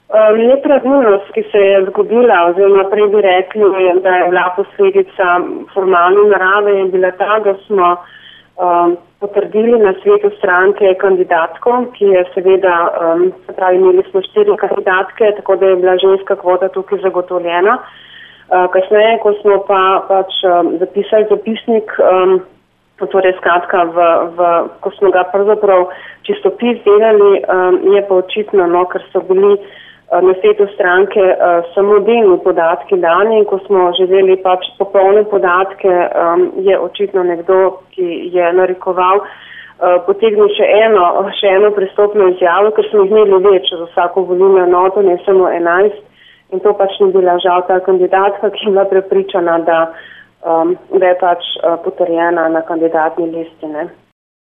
Nepravilnost, ki se je zgodila, oziroma prej bi rekli, da je bila posledica formalne narave, je bila ta, da smo potrdili na svetu stranke kandidatko, ki je seveda, se pravi, imeli smo 4 kandidatke, tako da je bila ženska kvota tukaj zagotovljena. Kasneje, ko smo pač zapisali zapisnik, torej skratka, ko smo ga pravzaprav čistopis delali, je pa očitno, ker so bili na svetu stranke samo delni podatki dani in ko smo želeli pač popolne podatke, je očitno nekdo, ki je narekoval, potegnil še eno prestopno izjavo, ker smo imeli več za vsako volilno enoto, ne samo 11, in to pač ni bila žal ta kandidatka, ki je bila prepričana, da je pač potrjena na kandidatni listi, ne.